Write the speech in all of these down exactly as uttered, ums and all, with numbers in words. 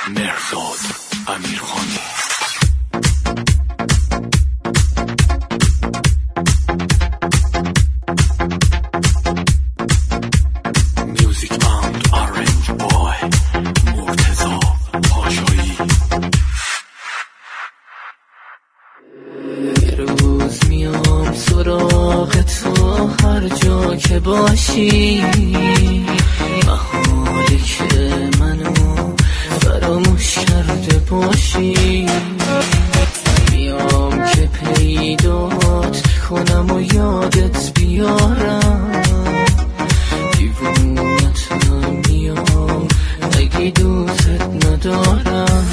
مرزاد امیرخانی. Music and Orange Boy مرتضی پاشایی. یه روز میام سراغ تو هر جا که باشی، محاله که منو فراموش کرده باشی. میام که پیدات کنم و یادت بیارم، دیوونتم میام اگه دوست ندارم.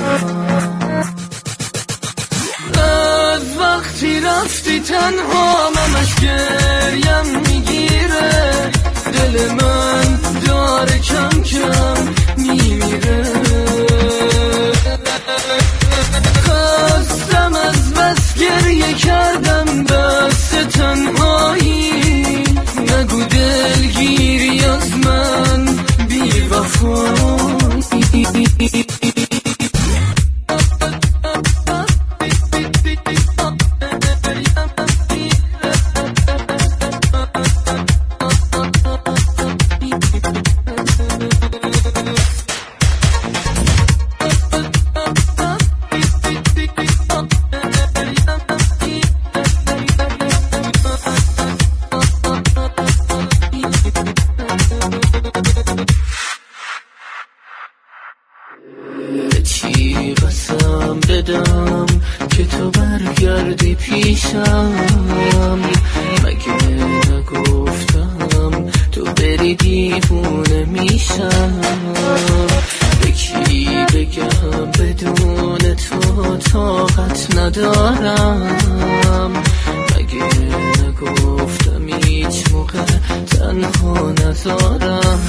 از وقتی رفتی تنها ممش گریم میگیره، دل من داره کم کم میمیره. خستم از بس گریه کردم بس تنهایی، نگو دلگیری از من بی وفایی. چی قسم بدم که تو برگردی پیشم؟ مگه نگفتم تو بری دیوونه میشم؟ به کی بگم بدون تو طاقت ندارم؟ مگه نگفتم هیچ موقع تنها نذارم؟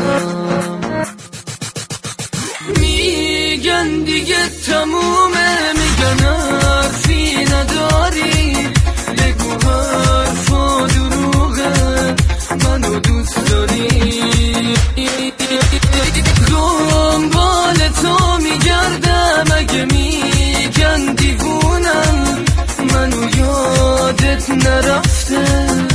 میگن دیگه تمومه، میگن حرفی نداری، بگو حرفا دروغه، منو دوست داری. دنبال تو میگردم اگه میگن دیوونم، منو یادت نرفته.